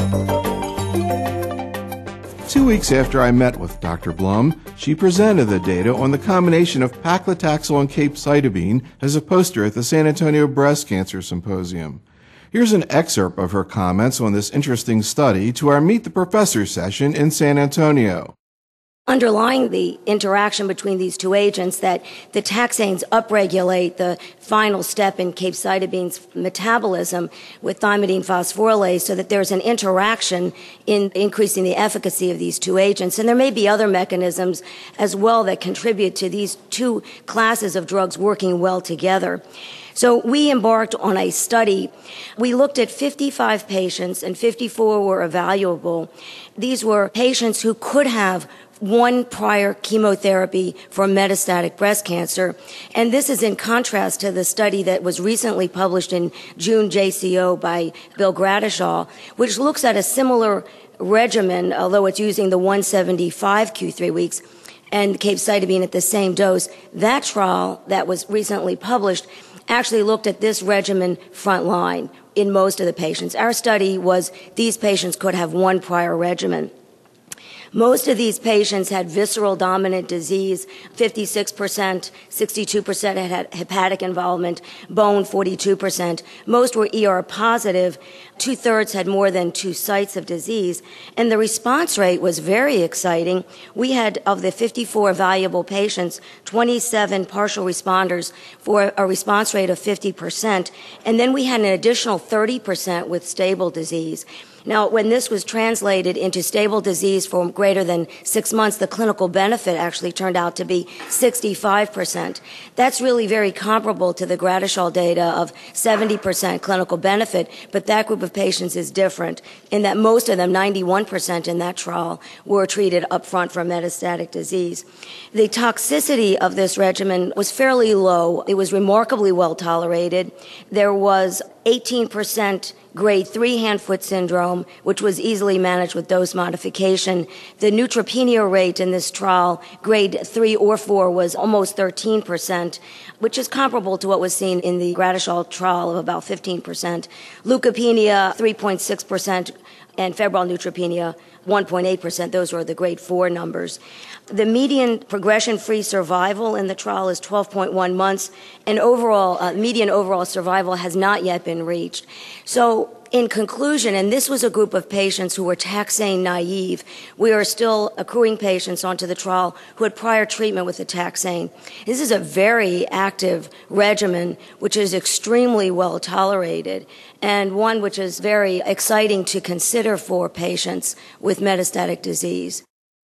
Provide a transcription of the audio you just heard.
2 weeks after I met with Dr. Blum, she presented the data on the combination of paclitaxel and capecitabine as a poster at the San Antonio Breast Cancer Symposium. Here's an excerpt of her comments on this interesting study to our Meet the Professor session in San Antonio. Underlying the interaction between these two agents, that the taxanes upregulate the final step in capecidabine's metabolism with thymidine phosphorylase, so that there's an interaction in increasing the efficacy of these two agents. And there may be other mechanisms as well that contribute to these two classes of drugs working well together. So we embarked on a study. We looked at 55 patients, and 54 were evaluable. These were patients who could have one prior chemotherapy for metastatic breast cancer. And this is in contrast to the study that was recently published in June JCO by Bill Gradishaw, which looks at a similar regimen, although it's using the 175 Q3 weeks and capecitabine at the same dose. That trial that was recently published actually looked at this regimen frontline in most of the patients. Our study was these patients could have one prior regimen. Most of these patients had visceral dominant disease, 56%, 62% had hepatic involvement, bone 42%. Most were ER positive. 2/3 had more than 2 sites of disease. And the response rate was very exciting. We had, of the 54 evaluable patients, 27 partial responders for a response rate of 50%. And then we had an additional 30% with stable disease. Now, when this was translated into stable disease for greater than 6 months, the clinical benefit actually turned out to be 65%. That's really very comparable to the Gradishaw data of 70% clinical benefit, but that group of patients is different in that most of them, 91% in that trial, were treated up front for metastatic disease. The toxicity of this regimen was fairly low. It was remarkably well tolerated. There was 18% grade 3 hand-foot syndrome, which was easily managed with dose modification. The neutropenia rate in this trial, grade 3 or 4, was almost 13%, which is comparable to what was seen in the Gradishaw trial of about 15%. Leukopenia, 3.6%, and febrile neutropenia, 1.8%. Those were the grade 4 numbers. The median progression-free survival in the trial is 12.1 months, and median overall survival has not yet been reached. So, in conclusion, and this was a group of patients who were taxane naive, we are still accruing patients onto the trial who had prior treatment with the taxane. This is a very active regimen, which is extremely well tolerated, and one which is very exciting to consider for patients with metastatic disease.